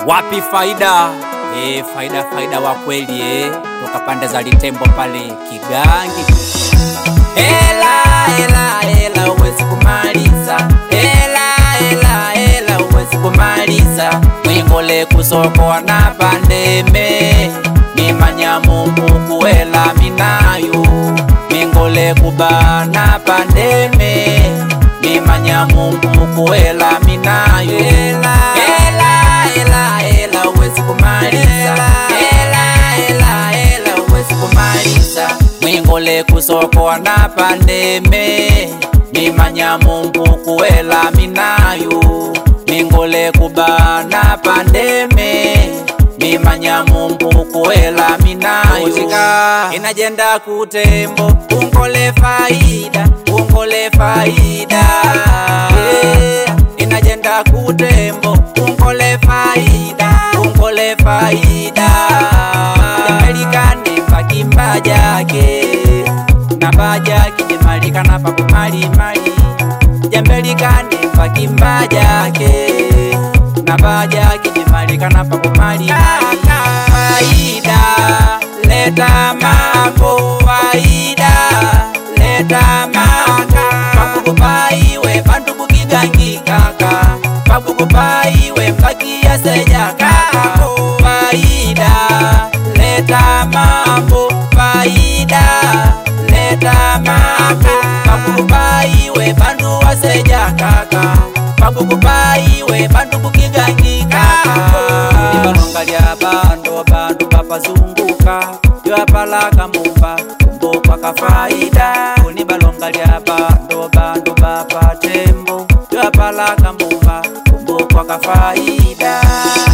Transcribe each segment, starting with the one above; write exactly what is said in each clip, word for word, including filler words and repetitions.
Wapi faida? E, faida faida wa kweli eh, toka pande za Litembo pale Kigangi. Hela hela hela uwezi kumaliza, hela hela hela uwezi kumaliza. Mwingole kusoko na pandeme, nimanya Mungu kuela minayo. Mwingole kubana pandeme, nimanya Mungu kuela minayo. Hela hela hela hela uwezi kumaliza, hela hela hela uwezi kumaliza. Mwingole kusoko na pandeme, nimanya Mungu kuela minayo. Mwingole kubana pandeme, nimanya Mungu kuela minayo. Utika inajenda kutembo, ungole faida, ungole faida. Yeah. Inajenda kutembo, ungole faida, ungole faida. Jamelikane mpaki mbajake, na mbajake jemalikana paku mali mali. Jamelikane mpaki mbajake, na mbajake jemalikana paku mali mali. Faida, leta mambo faida, leta mambo. Pakukupaiwe bantu kukigangi kaka, pakukupaiwe mpaki ya seja kaka. Faida, leta mambo faida, leta mambo. Pakukupaiwe bantu wa seja kaka, pakukupaiwe bantu kukigangi kaka. Nibalonga lya bando bantu papazunguka, yapalaka mumba kumbo paka faida. Nibalonga lya bando bantu papa tembo, yapalaka mumba kumbo paka faida.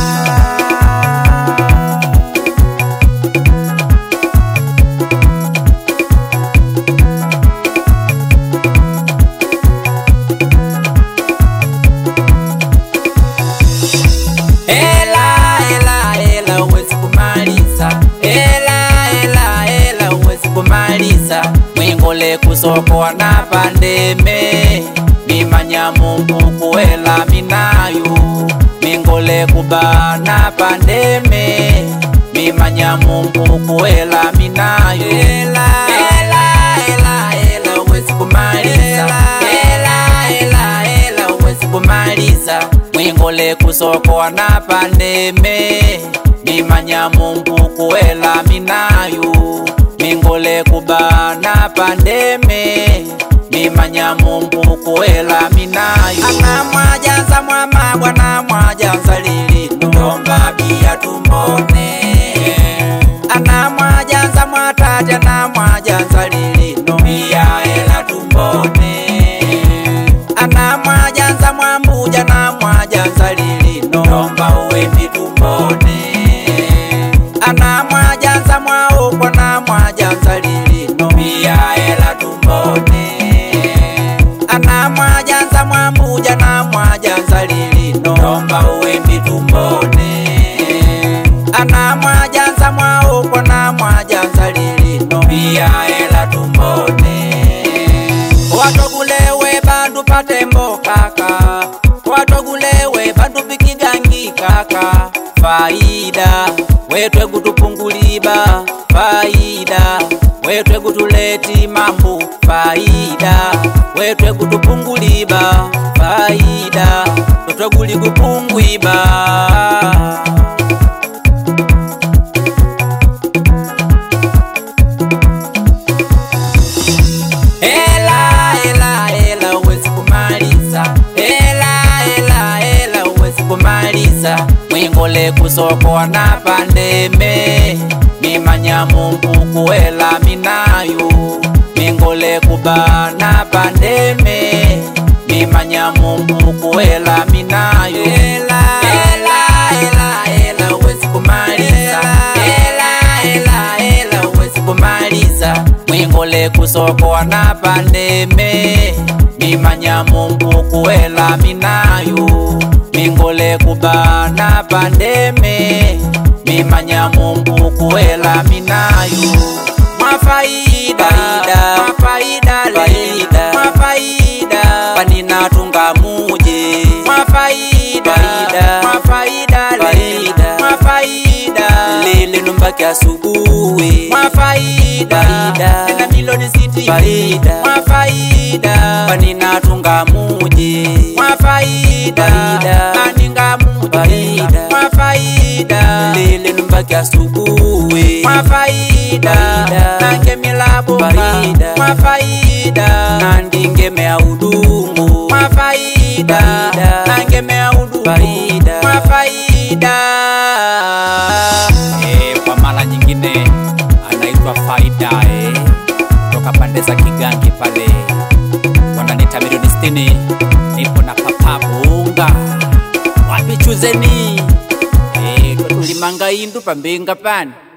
Mwingole kusoko na pandeme, nimanya Mungu kuela minayo. Mwingole kubana pandeme, nimanya Mungu kuela minayo. Hela hela hela hela uwezi kumaliza, hela hela hela uwezi kumaliza. Mwingole kusoko na pandeme, nimanya Mungu kuela minayo. Mwingole kubana pandeme, nimanya Mungu kuela minayo. Ana mwajanza mwama bwana mwajanza lilino, nomba bia tumbone. Ana mwajanza mwatate na mwajanza lilino, bia hela tumbone. Ana mwajanza mwambuja na mwajanza lilino, nomba uwepi tumbone. Ana mwajanza mwaokwa na mwajanza lilino, bia hela tumbone. Ana mwajanza mwambuja na mwajanza lilino, nomba uwepi tumbone. Ana mwajanza mwaokwa na mwajanza lilino, bia hela tumbone. Watogulewe bandu patembo kaka, watogulewe bandu pikigangi kaka. Faida wetwe kutupunguliba, faida wetwe kutuleti mambo. Faida wetwe kutupunguliba, faida wetwe kuli kupungwiba. Hela hela hela uwezi kumaliza, hela hela hela uwezi kumaliza. Mwingole kusoko na pandeme, nimanya Mungu kuela minayo. Mwingole kubana pandeme, nimanya Mungu kuela minayo. Hela hela hela hela uwezi kumaliza, hela hela hela uwezi kumaliza. Mwingole kusoko na pandeme, nimanya Mungu kuela minayo. Mwingole kubana pandeme, nimanya Mungu kuela minayo. Mafaida mafaida faida mafaida panina tunga muje. Mafaida mafaida lelo mpaka asubuhi. Mwa faida, nina milioni sitini. Faida, mwa faida, panina tunga muji. Mwa faida, naninga muji. Faida, mwa faida, lelo mpaka asubuhi. Mwa faida, nange milabo. Faida, mwa faida, nandinge mea udumu. Mwa faida, nange mea udumu. Faida, mwa faida. Eh, kwa mara nyingine anaitwa Faida eh, toka pande za Kigangi pale. Wananita milioni sitini. Nipo na Papa Bunga. Wapi chuzeni? Eh, tulimanga indu pambenga pani.